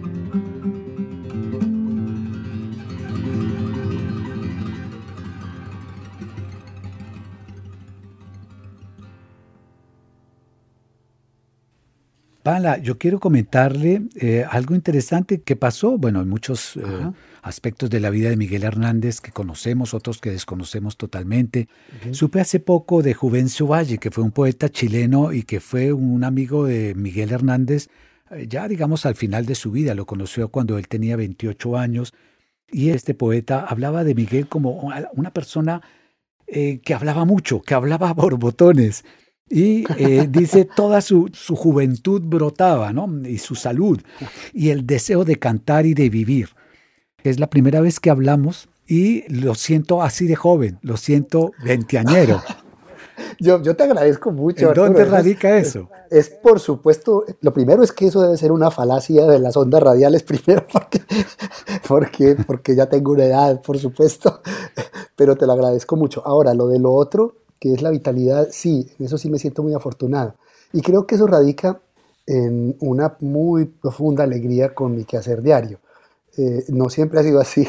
Pala, yo quiero comentarle algo interesante que pasó, bueno, en muchos aspectos de la vida de Miguel Hernández que conocemos, otros que desconocemos totalmente. Supe hace poco de Juvencio Valle, que fue un poeta chileno y que fue un amigo de Miguel Hernández, ya digamos al final de su vida, lo conoció cuando él tenía 28 años, y este poeta hablaba de Miguel como una persona que hablaba mucho, que hablaba a borbotones. Y dice, toda su juventud brotaba, ¿no? Y su salud, y el deseo de cantar y de vivir. Es la primera vez que hablamos y lo siento así de joven, lo siento veinteañero. Yo te agradezco mucho. ¿En dónde radica eso? Es por supuesto, lo primero es que eso debe ser una falacia de las ondas radiales primero, porque ya tengo una edad, por supuesto, pero te lo agradezco mucho. Ahora, lo de lo otro, que es la vitalidad, sí, en eso sí me siento muy afortunado. Y creo que eso radica en una muy profunda alegría con mi quehacer diario. No siempre ha sido así.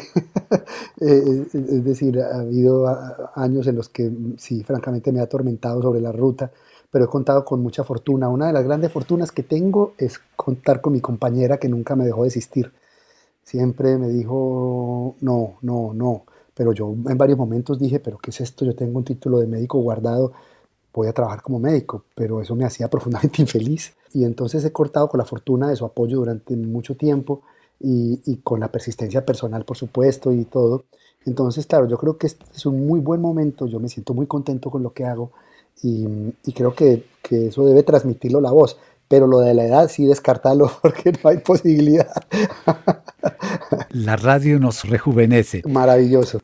Es decir, ha habido años en los que sí, francamente me ha atormentado sobre la ruta, pero he contado con mucha fortuna. Una de las grandes fortunas que tengo es contar con mi compañera que nunca me dejó desistir. Siempre me dijo, no. Pero yo en varios momentos dije, ¿pero qué es esto? Yo tengo un título de médico guardado, voy a trabajar como médico, pero eso me hacía profundamente infeliz. Y entonces he cortado con la fortuna de su apoyo durante mucho tiempo y con la persistencia personal, por supuesto, y todo. Entonces, claro, yo creo que este es un muy buen momento, yo me siento muy contento con lo que hago y creo que eso debe transmitirlo la voz. Pero lo de la edad sí descartarlo porque no hay posibilidad. La radio nos rejuvenece. Maravilloso.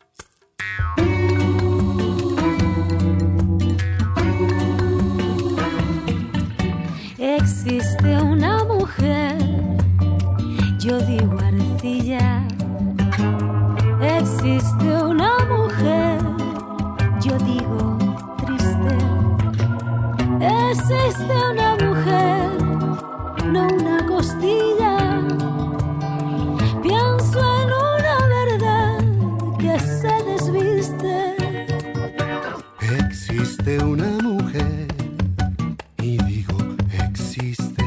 Existe una mujer, yo digo arcilla. Existe una mujer, yo digo triste. Existe una mujer, no una costilla. Pienso en una verdad que se desviste. Existe una mujer, y digo existe,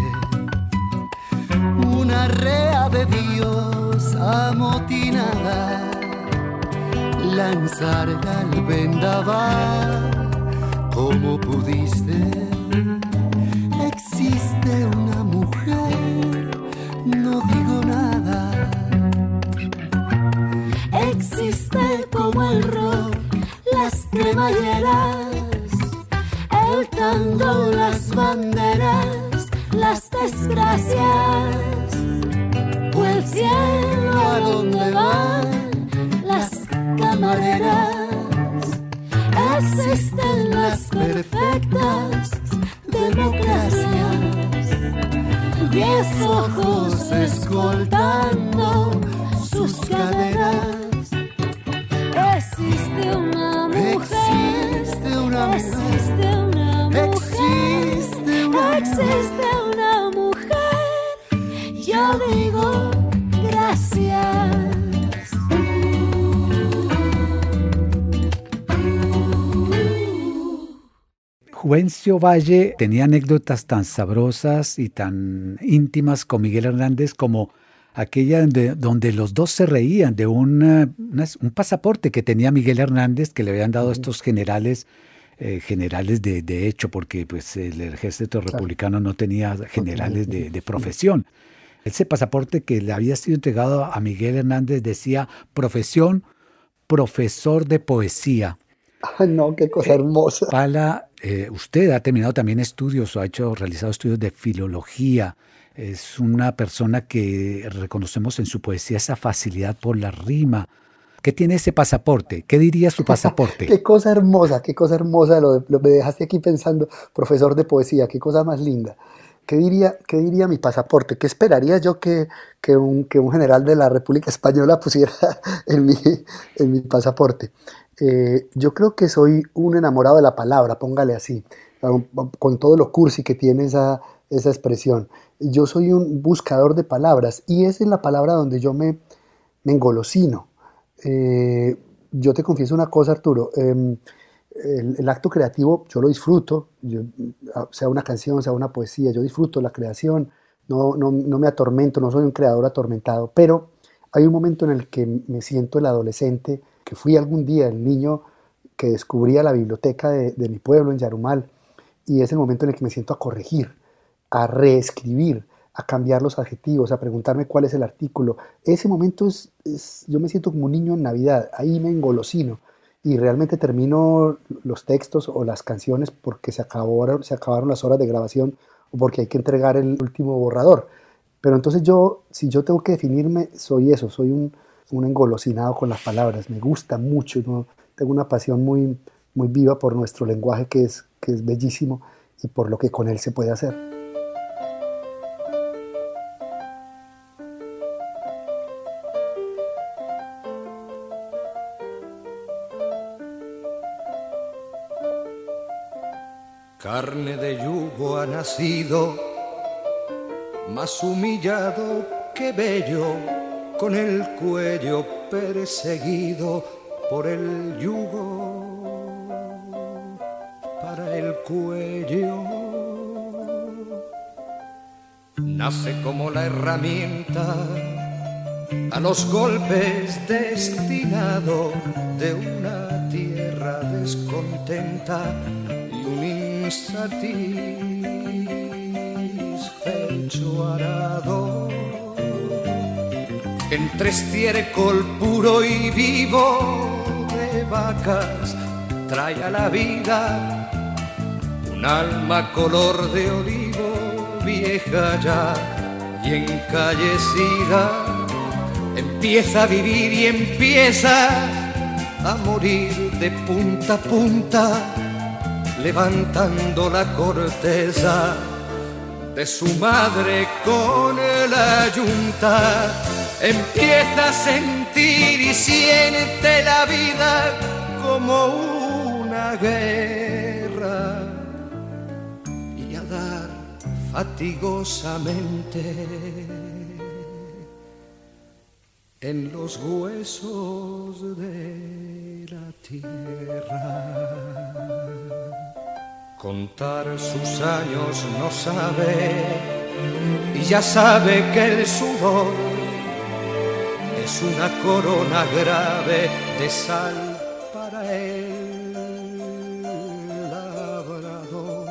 una rea de Dios amotinada, lanzarla al vendaval como pudiste. Existe una mujer, no digo nada. Existe como el rock, las cremalleras, el tango, las banderas, las desgracias, o el cielo a donde van las camareras. Existen las perfectas democracias, 10 ojos escoltando sus caderas. Existe una mujer, existe una mujer, existe una mujer, yo digo gracias. Juvencio Valle tenía anécdotas tan sabrosas y tan íntimas con Miguel Hernández como aquella donde los dos se reían de un pasaporte que tenía Miguel Hernández que le habían dado estos generales generales de hecho, porque pues el ejército republicano no tenía generales de profesión. Ese pasaporte que le había sido entregado a Miguel Hernández decía profesión, profesor de poesía. ¡Ah, no, qué cosa hermosa! Pala, usted ha terminado también estudios o ha realizado estudios de filología. Es una persona que reconocemos en su poesía esa facilidad por la rima. ¿Qué tiene ese pasaporte? ¿Qué diría su pasaporte? Qué cosa hermosa, me dejaste aquí pensando, profesor de poesía, qué cosa más linda. ¿Qué diría mi pasaporte? ¿Qué esperaría yo que un general de la República Española pusiera en mi pasaporte? Yo creo que soy un enamorado de la palabra, póngale así, con todo lo cursi que tiene esa expresión. Yo soy un buscador de palabras y es en la palabra donde yo me engolosino. Yo te confieso una cosa, Arturo, el acto creativo yo lo disfruto, sea una canción, sea una poesía, yo disfruto la creación, no me atormento, no soy un creador atormentado, pero hay un momento en el que me siento el adolescente, que fui algún día el niño que descubría la biblioteca de mi pueblo en Yarumal, y es el momento en el que me siento a corregir, a reescribir, a cambiar los adjetivos, a preguntarme cuál es el artículo. Ese momento yo me siento como un niño en Navidad, ahí me engolosino y realmente termino los textos o las canciones porque se acabaron las horas de grabación o porque hay que entregar el último borrador. Pero entonces si yo tengo que definirme, soy eso, soy un engolosinado con las palabras, me gusta mucho, ¿no? Tengo una pasión muy, muy viva por nuestro lenguaje que es bellísimo y por lo que con él se puede hacer. Carne de yugo ha nacido, más humillado que bello, con el cuello perseguido por el yugo, para el cuello. Nace como la herramienta a los golpes destinado de una tierra descontenta y un insatisfecho arado. Entre estiércol puro y vivo de vacas trae a la vida un alma color de olivo, vieja ya y encallecida. Empieza a vivir y empieza a morir de punta a punta, levantando la corteza de su madre con la yunta. Empieza a sentir y siente la vida como una guerra y a dar fatigosamente en los huesos de la tierra. Contar sus años no sabe y ya sabe que el sudor es una corona grave de sal para el labrador.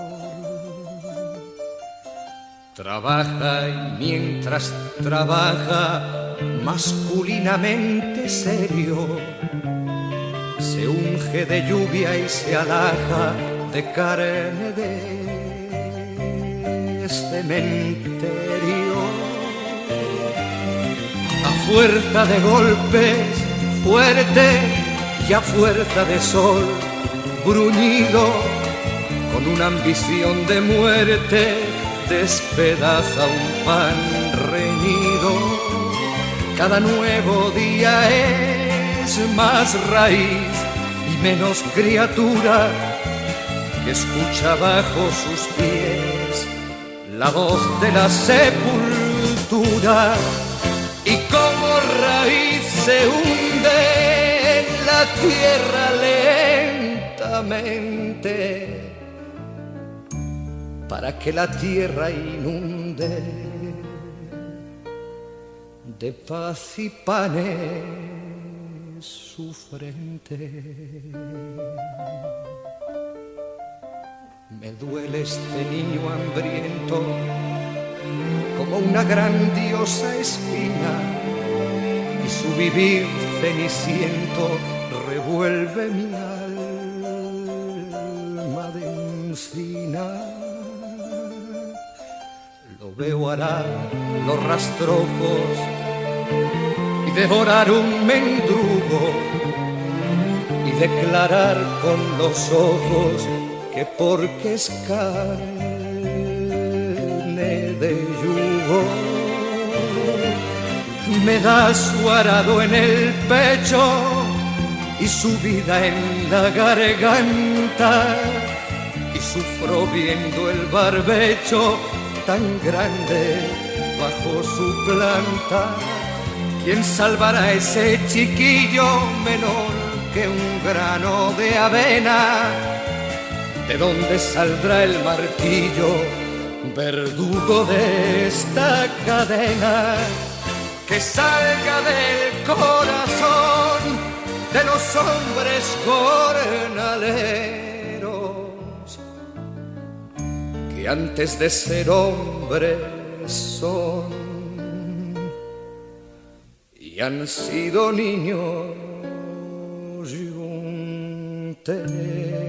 Trabaja y mientras trabaja masculinamente serio, se unge de lluvia y se alaja de carne de cementerio. A fuerza de golpes fuerte y a fuerza de sol bruñido, con una ambición de muerte despedaza un pan reñido. Cada nuevo día es más raíz y menos criatura que escucha bajo sus pies la voz de la sepultura, y como raíz se hunde en la tierra lentamente para que la tierra inunde de paz y panes su frente. Me duele este niño hambriento como una grandiosa espina, y su vivir ceniciento revuelve mi alma de encina. Lo veo arar los rastrojos y devorar un mendrugo y declarar con los ojos que porque es carne de yugo. Me da su arado en el pecho y su vida en la garganta, y sufro viendo el barbecho tan grande bajo su planta. ¿Quién salvará a ese chiquillo menor que un grano de avena? ¿De dónde saldrá el martillo, verdugo de esta cadena? Que salga del corazón de los hombres jornaleros, que antes de ser hombres son y han sido niños yunteros.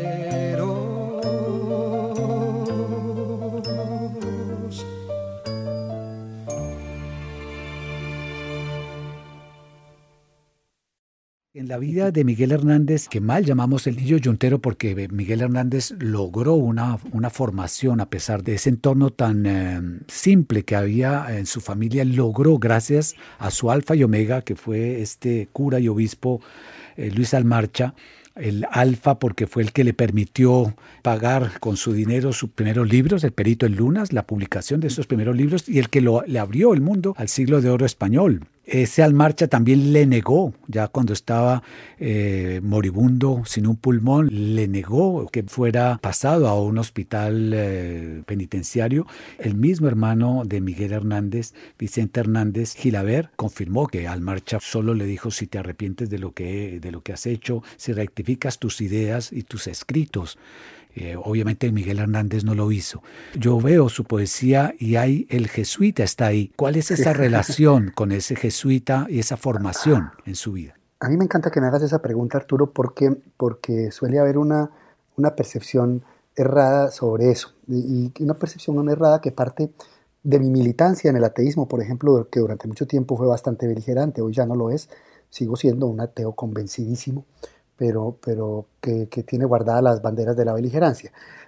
En la vida de Miguel Hernández, que mal llamamos el niño yuntero porque Miguel Hernández logró una formación a pesar de ese entorno tan simple que había en su familia, logró gracias a su alfa y omega, que fue este cura y obispo Luis Almarcha, el alfa porque fue el que le permitió pagar con su dinero sus primeros libros, El Perito en Lunas, la publicación de esos primeros libros, y el que le abrió el mundo al siglo de oro español. Ese Almarcha también le negó, ya cuando estaba moribundo, sin un pulmón, le negó que fuera pasado a un hospital penitenciario. El mismo hermano de Miguel Hernández, Vicente Hernández Gilabert, confirmó que Almarcha solo le dijo: si te arrepientes de lo que has hecho, si rectificas tus ideas y tus escritos. Obviamente Miguel Hernández no lo hizo. Yo veo su poesía y el jesuita está ahí. ¿Cuál es esa relación con ese jesuita y esa formación en su vida? A mí me encanta que me hagas esa pregunta, Arturo, porque suele haber una percepción errada sobre eso, y una percepción errada que parte de mi militancia en el ateísmo, por ejemplo, que durante mucho tiempo fue bastante beligerante. Hoy ya no lo es, sigo siendo un ateo convencidísimo, pero que tiene guardadas las banderas de la beligerancia.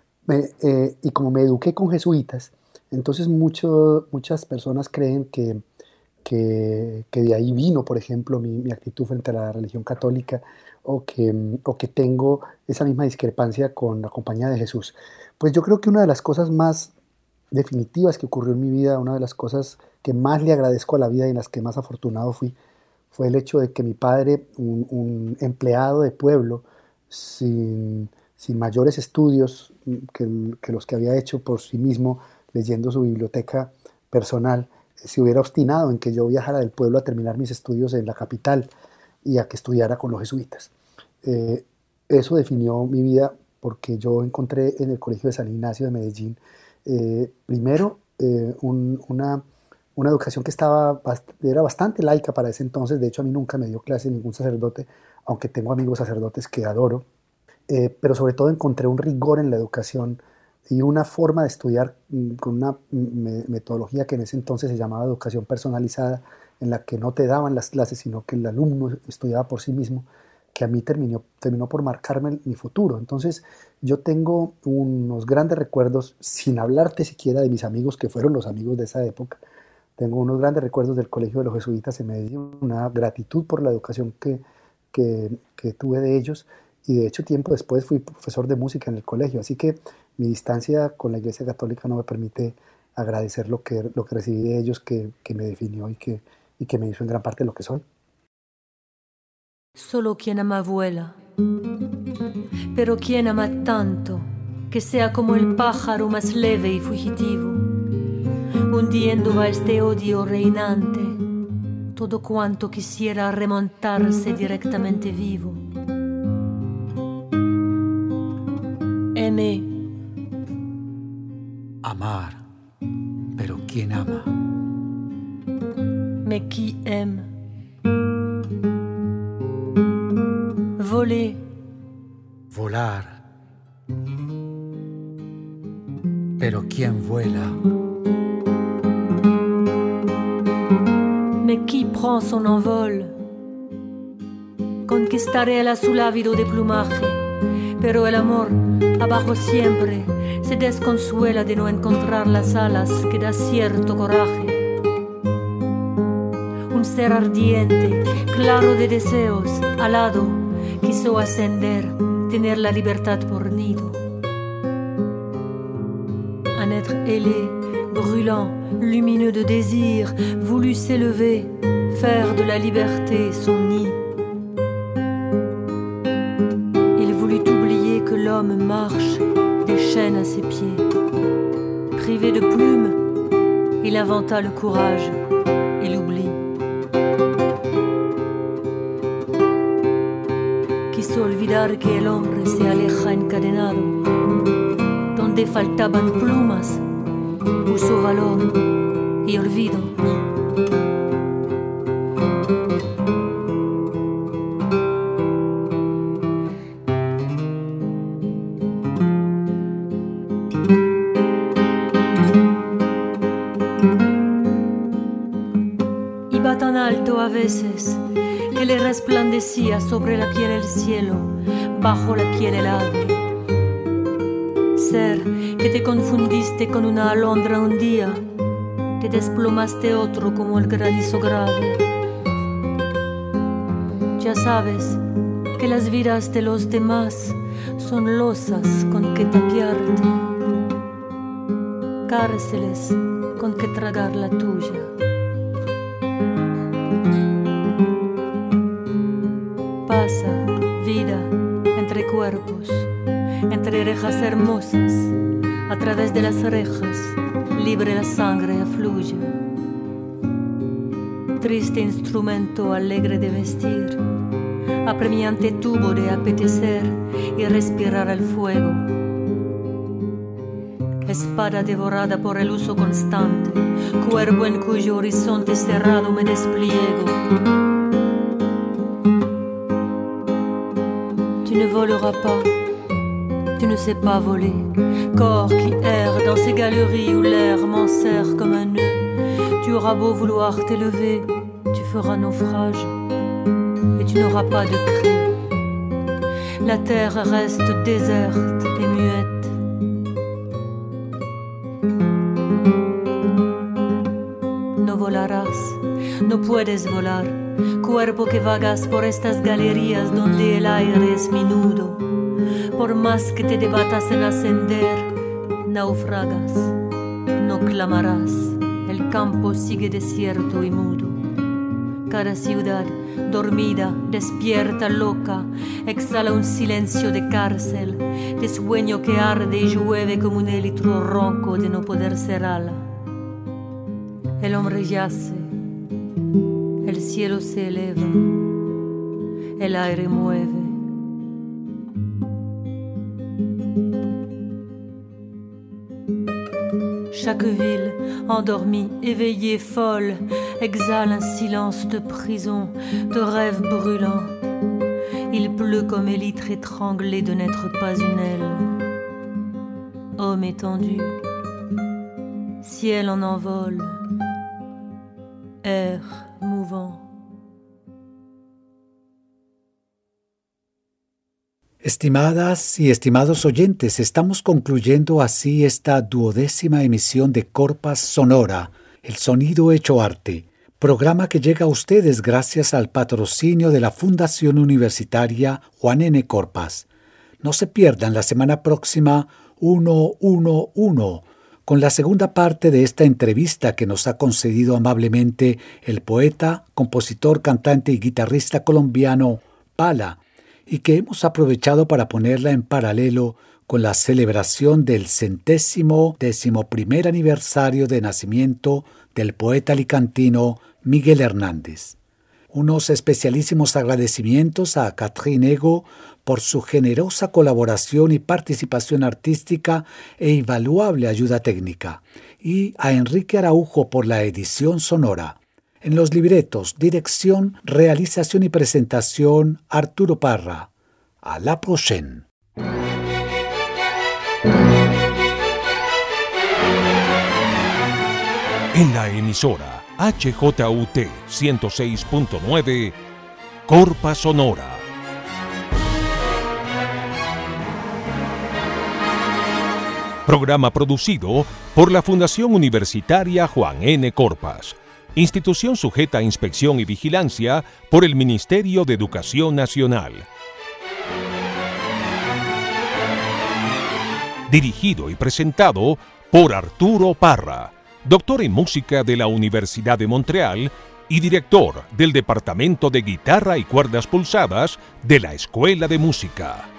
Y como me eduqué con jesuitas, entonces muchas personas creen que de ahí vino, por ejemplo, mi actitud frente a la religión católica, o que tengo esa misma discrepancia con la Compañía de Jesús. Pues yo creo que una de las cosas más definitivas que ocurrió en mi vida, una de las cosas que más le agradezco a la vida y en las que más afortunado fue el hecho de que mi padre, un empleado de pueblo, sin mayores estudios que los que había hecho por sí mismo, leyendo su biblioteca personal, se hubiera obstinado en que yo viajara del pueblo a terminar mis estudios en la capital y a que estudiara con los jesuitas. Eso definió mi vida, porque yo encontré en el Colegio de San Ignacio de Medellín, primero, una educación que era bastante laica para ese entonces. De hecho, a mí nunca me dio clase ningún sacerdote, aunque tengo amigos sacerdotes que adoro. Pero sobre todo encontré un rigor en la educación y una forma de estudiar con una metodología que en ese entonces se llamaba educación personalizada, en la que no te daban las clases, sino que el alumno estudiaba por sí mismo, que a mí terminó por marcarme mi futuro. Entonces yo tengo unos grandes recuerdos, sin hablarte siquiera de mis amigos, que fueron los amigos de esa época. Tengo unos grandes recuerdos del Colegio de los Jesuitas en Medellín, una gratitud por la educación que tuve de ellos, y de hecho tiempo después fui profesor de música en el colegio, así que mi distancia con la Iglesia Católica no me permite agradecer lo que recibí de ellos, que me definió y que me hizo en gran parte lo que soy. Solo quien ama vuela, pero quien ama tanto que sea como el pájaro más leve y fugitivo, hundiendo va este odio reinante, todo cuanto quisiera remontarse directamente vivo. Aimer, Amar. Pero ¿quién ama? Mais qui aime? Voler. Volar. Pero ¿quién vuela? Mais qui prend son envol? Conquistaré el azul ávido de plumaje, pero el amor, abajo siempre, se desconsuela de no encontrar las alas que da cierto coraje. Un ser ardiente, claro de deseos, alado, quiso ascender, tener la libertad por nido. Un être ailé, brûlant, lumineux de désir, voulut s'élever, faire de la liberté son nid. Il voulut oublier que l'homme marche, des chaînes à ses pieds. Privé de plumes, il inventa le courage et l'oubli. Quiso olvidar que el hombre se aleja encadenado. Donde faltaban plumas, puso valor y olvido. Iba tan alto a veces que le resplandecía sobre la piel el cielo, bajo la piel el ave. Ser que te confundiste con una alondra un día, te desplomaste otro como el granizo grave. Ya sabes que las vidas de los demás son losas con que tapiarte, cárceles con que tragar la tuya. Pasa vida entre cuerpos, entre rejas hermosas, a través de las rejas, libre la sangre afluye. Triste instrumento alegre de vestir, apremiante tubo de apetecer y respirar el fuego. Espada devorada por el uso constante, cuerpo en cuyo horizonte cerrado me despliego. Tu ne voleras pas, tu ne sais pas voler, corps qui erre dans ces galeries où l'air m'enserre comme un nœud. Tu auras beau vouloir t'élever, tu feras naufrage, et tu n'auras pas de cri. La terre reste déserte et muette. No volarás, no puedes volar, cuerpo que vagas por estas galerías donde el aire es minudo. Por más que te debatas en ascender, naufragas, no clamarás, el campo sigue desierto y mudo. Cada ciudad, dormida, despierta, loca, exhala un silencio de cárcel, de sueño que arde y llueve como un élitro ronco de no poder ser ala. El hombre yace, el cielo se eleva, el aire mueve. Chaque ville, endormie, éveillée, folle, exhale un silence de prison, de rêve brûlant. Il pleut comme élytre étranglé de n'être pas une aile. Homme étendu, ciel en envol, air mouvant. Estimadas y estimados oyentes, estamos concluyendo así esta 12ª emisión de Corpas Sonora, el sonido hecho arte, programa que llega a ustedes gracias al patrocinio de la Fundación Universitaria Juan N. Corpas. No se pierdan la semana próxima 111 con la segunda parte de esta entrevista que nos ha concedido amablemente el poeta, compositor, cantante y guitarrista colombiano Pala, y que hemos aprovechado para ponerla en paralelo con la celebración del 111º aniversario de nacimiento del poeta alicantino Miguel Hernández. Unos especialísimos agradecimientos a Catherine Ego por su generosa colaboración y participación artística e invaluable ayuda técnica, y a Enrique Araujo por la edición sonora. En los libretos, dirección, realización y presentación, Arturo Parra. A la prochaine. En la emisora HJUT 106.9, Corpa Sonora. Programa producido por la Fundación Universitaria Juan N. Corpas, institución sujeta a inspección y vigilancia por el Ministerio de Educación Nacional. Dirigido y presentado por Arturo Parra, doctor en música de la Universidad de Montreal y director del Departamento de Guitarra y Cuerdas Pulsadas de la Escuela de Música.